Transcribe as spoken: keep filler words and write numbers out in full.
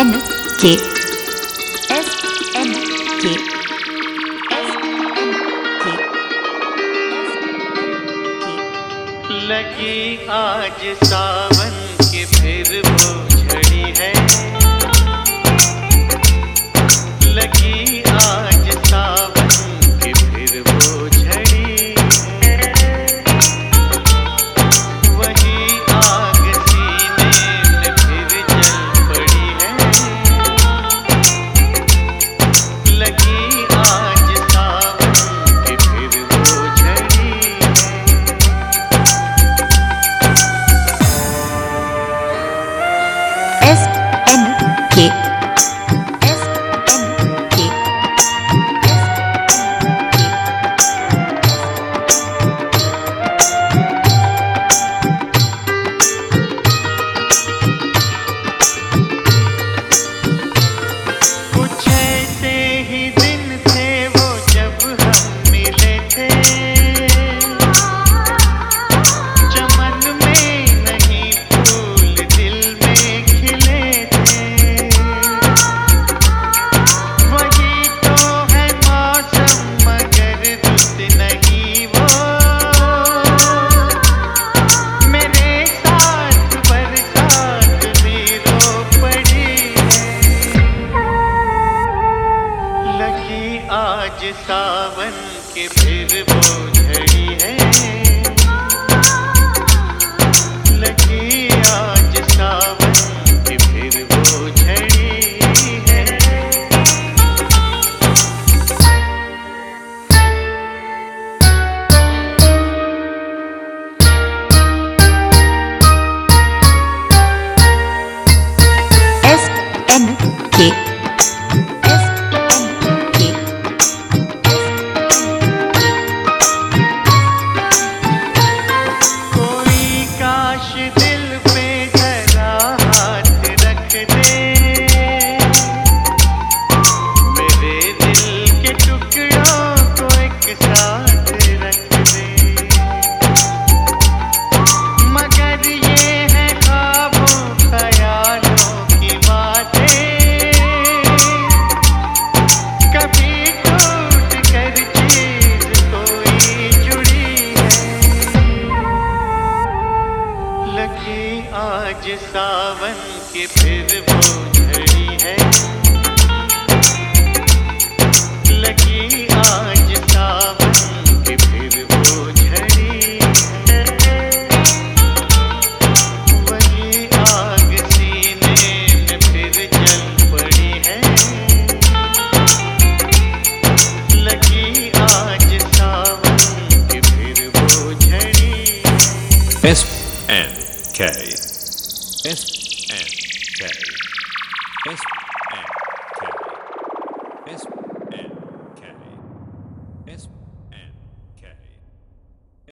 N K S N K S N K लगी आज सावन की फिर वो झड़ी है, लगी आज सावन की फिर वो झड़ी है, वही आग सीने में फिर जल पड़ी है, लगी आज सावन की फिर वो झड़ी है। S N K S N K S N K कुछ ऐसे ही दिन थे वो जब हम मिले थे, चमन में नहीं फूल दिल में खिले थे, वही तो है मौसम मगर रुत नहीं वो, मेरे साथ बरसात भी रो पड़ी है, लगी आज सावन की फिर वो झड़ी है, लगी आज सावन की फिर वो झड़ी है। S N K S N K कोई काश दिल पे जरा हाथ रख दे, मेरे दिल के टुकड़ों को एक साथ रख दे, मगर ये है ख्वाबों ख्यालों की बातें, कभी टूट कर चीज कोई जुड़ी है, लगी आज सावन की फिर वो झड़ी है, लगी आज सावन की फिर वो झड़ी है, वही आग सीने में फिर जल पड़ी है, लगी आज सावन की फिर वो झड़ी है। S N K S N